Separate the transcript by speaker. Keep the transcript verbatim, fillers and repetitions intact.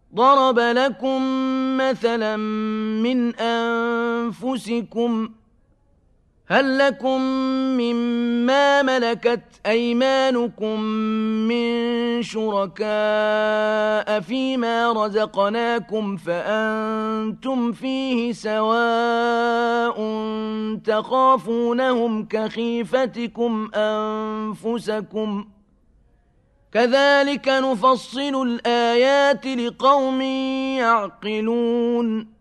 Speaker 1: ضرب لكم مثلا من أنفسكم هل لكم مما ملكت أيمانكم من شركاء فيما رزقناكم فأنتم فيه سواء تخافونهم كخيفتكم أنفسكم كذلك نفصل الآيات لقوم يعقلون